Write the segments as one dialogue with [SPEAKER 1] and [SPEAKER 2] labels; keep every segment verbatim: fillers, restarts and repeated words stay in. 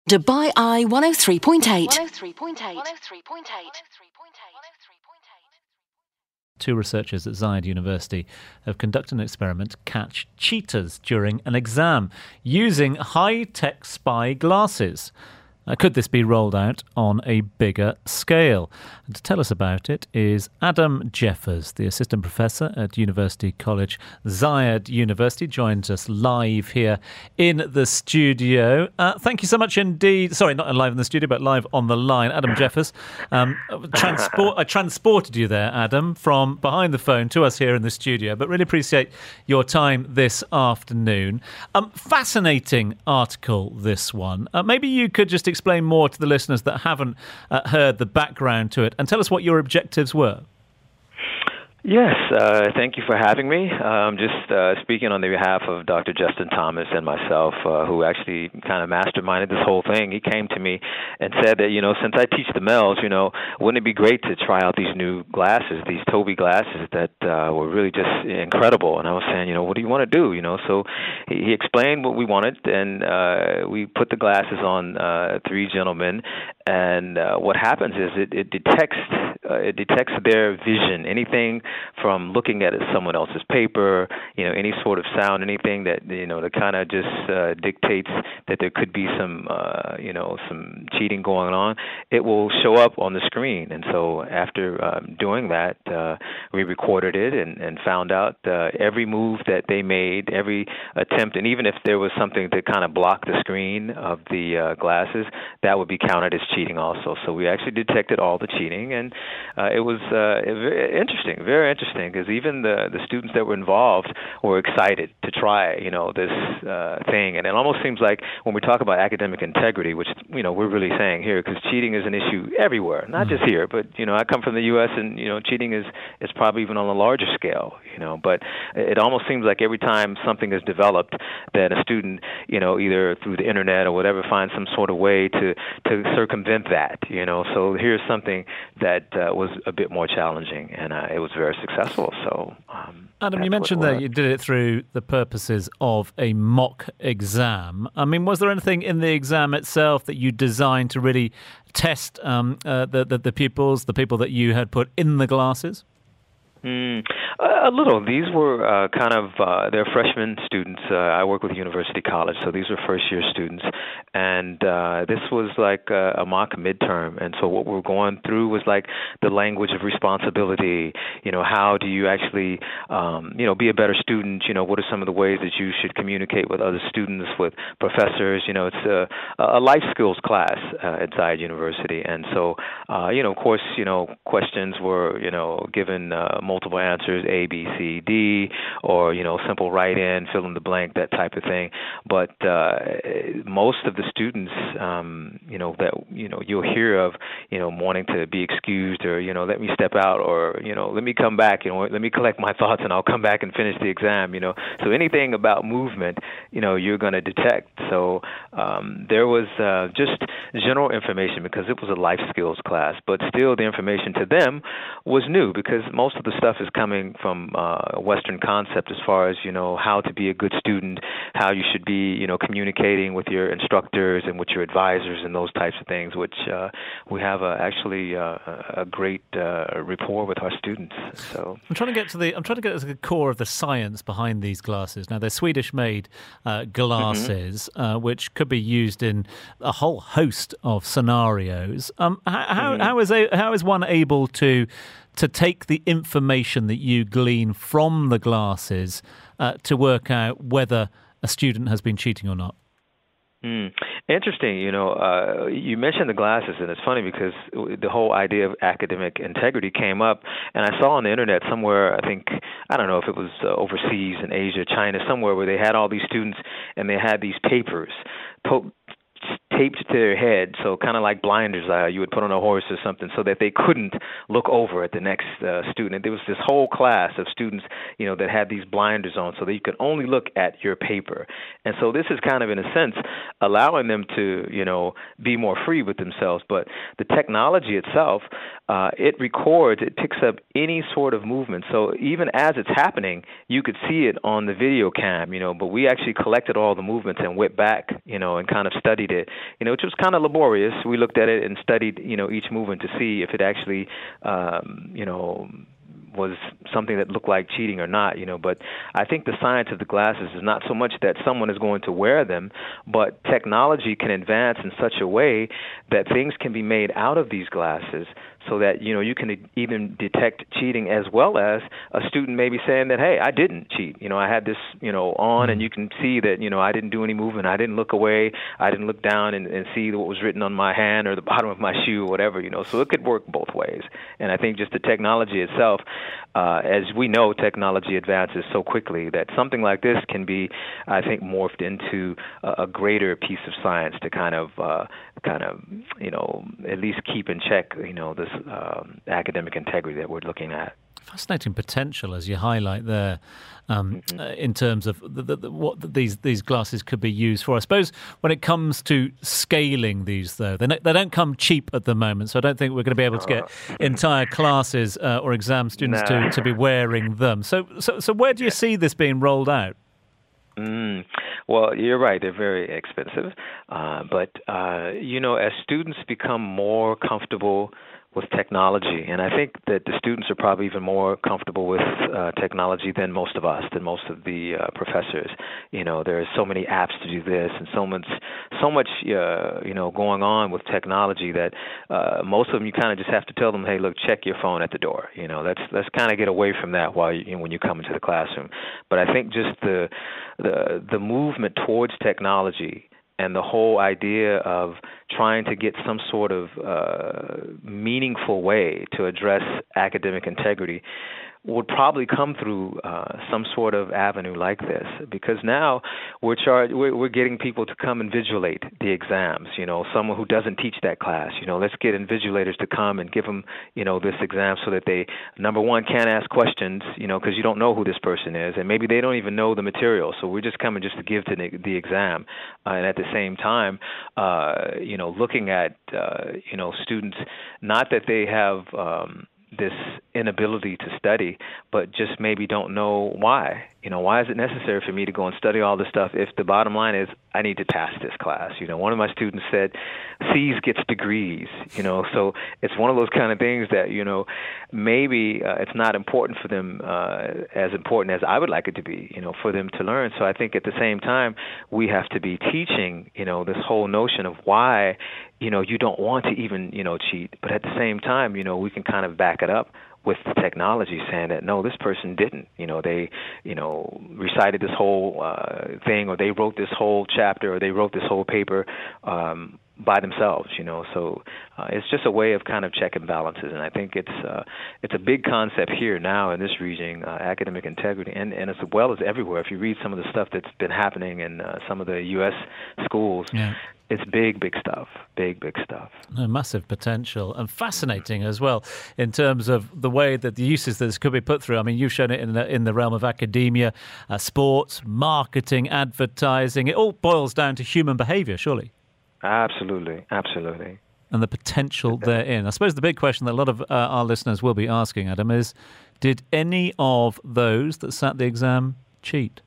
[SPEAKER 1] Dubai Eye one oh three point eight.
[SPEAKER 2] Two researchers at Zayed University have conducted an experiment to catch cheaters during an exam using high-tech spy glasses. Uh, could this be rolled out on a bigger scale? And to tell us about it is Adam Jeffers, the assistant professor at University College Zayed University, joins us live here in the studio. Uh, thank you so much indeed. Sorry, not live in the studio, but live on the line. Adam Jeffers, um, transport, I transported you there, Adam, from behind the phone to us here in the studio, but really appreciate your time this afternoon. Um, fascinating article, this one. Uh, maybe you could just explain more to the listeners that haven't uh, heard the background to it and tell us what your objectives were.
[SPEAKER 3] Yes, uh, thank you for having me. I'm just uh, speaking on the behalf of Doctor Justin Thomas and myself, uh, who actually kind of masterminded this whole thing. He came to me and said that, you know, since I teach the males, you know, wouldn't it be great to try out these new glasses, these Tobii glasses that uh, were really just incredible? And I was saying, you know, what do you want to do? You know, so he, he explained what we wanted, and uh, we put the glasses on uh, three gentlemen. And uh, what happens is it, it detects uh, it detects their vision, anything from looking at someone else's paper, you know, any sort of sound, anything that, you know, that kind of just uh, dictates that there could be some, uh, you know, some cheating going on. It will show up on the screen. And so after um, doing that, uh, we recorded it and, and found out uh, every move that they made, every attempt, and even if there was something to kind of block the screen of the uh, glasses, that would be counted as cheating also. So we actually detected all the cheating, and uh, it was uh, very interesting, very interesting, because even the, the students that were involved were excited to try, you know, this uh, thing. And it almost seems like when we talk about academic integrity, which, you know, we're really saying here, because cheating is an issue everywhere, not just here, but, you know, I come from the U S and, you know, cheating is, is probably even on a larger scale, you know, but it almost seems like every time something is developed that a student, you know, either through the internet or whatever, finds some sort of way to, to circumvent that, you know. So here's something that uh, was a bit more challenging, and uh, it was very successful. So, um,
[SPEAKER 2] Adam, you mentioned that you did it through the purposes of a mock exam. I mean, was there anything in the exam itself that you designed to really test um, uh, the, the the pupils, the people that you had put in the glasses?
[SPEAKER 3] Mm, a little. These were uh, kind of, uh, they're freshman students. Uh, I work with University College, so these were first-year students. And uh, this was like a, a mock midterm. And so what we were going through was like the language of responsibility. You know, how do you actually, um, you know, be a better student? You know, what are some of the ways that you should communicate with other students, with professors? You know, it's a, a life skills class uh, at Zayed University. And so, uh, you know, of course, you know, questions were, you know, given uh, multiple answers, A, B, C, D, or, you know, simple write-in, fill in the blank, that type of thing. But uh, most of the students, um, you know, that, you know, you'll hear of, you know, wanting to be excused, or, you know, let me step out, or, you know, let me come back, you know, let me collect my thoughts and I'll come back and finish the exam, you know. So anything about movement, you know, you're going to detect. So um, there was uh, just general information, because it was a life skills class, but still the information to them was new, because most of the stuff is coming from uh, Western concept as far as, you know, how to be a good student, how you should be, you know, communicating with your instructors and with your advisors and those types of things, which uh, we have uh, actually uh, a great uh, rapport with our students. So
[SPEAKER 2] I'm trying to get to the I'm trying to get to the core of the science behind these glasses. Now, they're Swedish-made uh, glasses, mm-hmm. uh, which could be used in a whole host of scenarios. Um, how, mm-hmm. how is a, how is one able to to take the information that you glean from the glasses uh, to work out whether a student has been cheating or not?
[SPEAKER 3] Mm. Interesting. You know, uh, you mentioned the glasses, and it's funny because the whole idea of academic integrity came up, and I saw on the internet somewhere, I think, I don't know if it was uh, overseas in Asia, China, somewhere, where they had all these students and they had these papers po- taped to their head, so kind of like blinders uh, you would put on a horse or something, so that they couldn't look over at the next uh, student. And there was this whole class of students, you know, that had these blinders on, so that you could only look at your paper. And so this is kind of, in a sense, allowing them to, you know, be more free with themselves. But the technology itself, uh, it records, it picks up any sort of movement. So even as it's happening, you could see it on the video cam, you know, but we actually collected all the movements and went back, you know, and kind of studied it you know, which was kind of laborious. We looked at it and studied, you know, each movement to see if it actually, um, you know, was something that looked like cheating or not, you know. But I think the science of the glasses is not so much that someone is going to wear them, but technology can advance in such a way that things can be made out of these glasses so that, you know, you can even detect cheating, as well as a student maybe saying that, hey, I didn't cheat. You know, I had this, you know, on, and you can see that, you know, I didn't do any movement. I didn't look away. I didn't look down and, and see what was written on my hand or the bottom of my shoe, or whatever, you know. So it could work both ways. And I think just the technology itself, uh, as we know, technology advances so quickly that something like this can be, I think, morphed into a, a greater piece of science to kind of, uh, kind of, you know, at least keep in check, you know, this um, academic integrity that we're looking at.
[SPEAKER 2] Fascinating potential, as you highlight there, um, mm-hmm. uh, in terms of the, the, the, what these these glasses could be used for. I suppose when it comes to scaling these, though, they, they don't come cheap at the moment, so I don't think we're going to be able to get entire classes uh, or exam students nah. to, to be wearing them. So, so, so where do you see this being rolled out?
[SPEAKER 3] Mm. Well, you're right. They're very expensive. Uh, but, uh, you know, as students become more comfortable with technology, and I think that the students are probably even more comfortable with uh, technology than most of us, than most of the uh, professors. You know, there are so many apps to do this, and so much, so much, uh, you know, going on with technology that uh, most of them you kind of just have to tell them, hey, look, check your phone at the door. You know, let's let's kind of get away from that while you, you know, when you come into the classroom. But I think just the the the movement towards technology and the whole idea of trying to get some sort of uh, meaningful way to address academic integrity would probably come through uh, some sort of avenue like this, because now we're, char- we're we're getting people to come and invigilate the exams. You know, someone who doesn't teach that class. You know, let's get invigilators to come and give them, you know, this exam so that they, number one, can't ask questions. You know, because you don't know who this person is, and maybe they don't even know the material. So we're just coming just to give to the, the exam, uh, and at the same time, uh, you know, looking at uh, you know students, not that they have Um, this inability to study, but just maybe don't know why. You know, why is it necessary for me to go and study all this stuff if the bottom line is I need to pass this class? You know, one of my students said, C's gets degrees, you know, so it's one of those kind of things that, you know, maybe uh, it's not important for them, uh, as important as I would like it to be, you know, for them to learn. So I think at the same time, we have to be teaching, you know, this whole notion of why, you know, you don't want to even, you know, cheat. But at the same time, you know, we can kind of back it up with the technology saying that, no, this person didn't. You know, they, you know, recited this whole uh, thing, or they wrote this whole chapter, or they wrote this whole paper um, by themselves, you know. So uh, it's just a way of kind of check and balances. And I think it's uh, it's a big concept here now in this region, uh, academic integrity, and, and as well as everywhere. If you read some of the stuff that's been happening in uh, some of the U S schools, yeah. It's big, big stuff, big, big stuff.
[SPEAKER 2] A massive potential, and fascinating as well in terms of the way that the uses that this could be put through. I mean, you've shown it in the, in the realm of academia, uh, sports, marketing, advertising. It all boils down to human behaviour, surely.
[SPEAKER 3] Absolutely, absolutely.
[SPEAKER 2] And the potential therein. I suppose the big question that a lot of uh, our listeners will be asking, Adam, is did any of those that sat the exam cheat?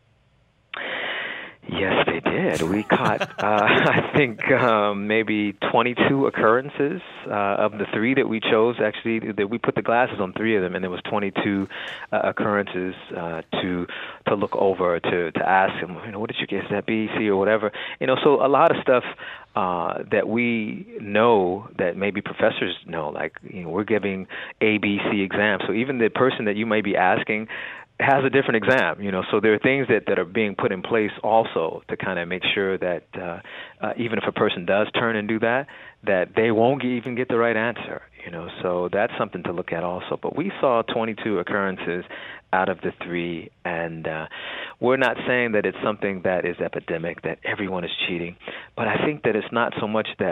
[SPEAKER 3] Yes, they did. We caught, uh, I think, um, maybe twenty-two occurrences uh, of the three that we chose. Actually, that we put the glasses on three of them, and there was twenty-two uh, occurrences uh, to to look over, to to ask them, you know, what did you guess, that B, C, or whatever. You know, so a lot of stuff uh, that we know that maybe professors know, like, you know, we're giving A, B, C exams. So even the person that you may be asking has a different exam, you know, so there are things that, that are being put in place also to kind of make sure that uh, uh, even if a person does turn and do that, that they won't even get the right answer, you know, so that's something to look at also. But we saw twenty-two occurrences out of the three, and uh, we're not saying that it's something that is epidemic, that everyone is cheating, but I think that it's not so much that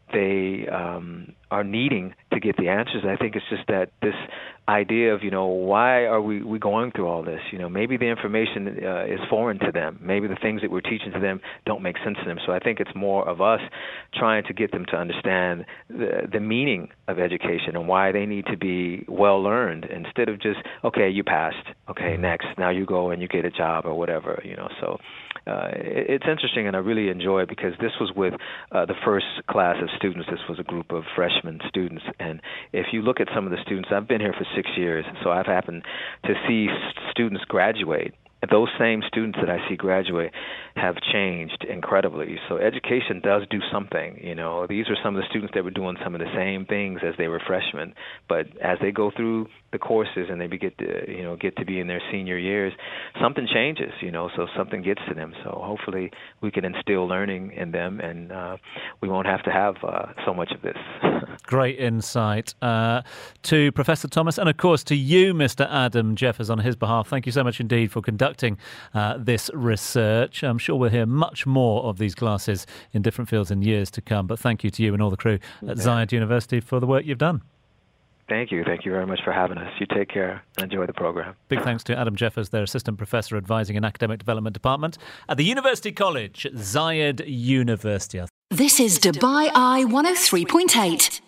[SPEAKER 3] they um, are needing to get the answers. I think it's just that this idea of, you know, why are we, we going through all this? You know, maybe the information uh, is foreign to them. Maybe the things that we're teaching to them don't make sense to them. So I think it's more of us trying to get them to understand the, the meaning of education and why they need to be well learned instead of just, okay, you passed, okay, next, now you go and you get a job or whatever, you know. So uh, it, it's interesting, and I really enjoy it because this was with uh, the first class of students. This was a group of freshman students, and if you look at some of the students, I've been here for six years, so I've happened to see students graduate. Those same students that I see graduate have changed incredibly. So education does do something. You know, these are some of the students that were doing some of the same things as they were freshmen, but as they go through the courses and they get to, you know, get to be in their senior years, something changes. You know, so something gets to them. So hopefully we can instill learning in them, and uh, we won't have to have uh, so much of this.
[SPEAKER 2] Great insight uh, to Professor Thomas, and of course to you, Mister Adam Jeffers, on his behalf. Thank you so much indeed for conducting uh, this research. I'm sure we'll hear much more of these classes in different fields in years to come, but thank you to you and all the crew at Zayed University for the work you've done.
[SPEAKER 3] Thank you. Thank you very much for having us. You take care. Enjoy the program.
[SPEAKER 2] Big thanks to Adam Jeffers, their Assistant Professor Advising in Academic Development Department at the University College, Zayed University.
[SPEAKER 1] This is Dubai Eye one oh three point eight.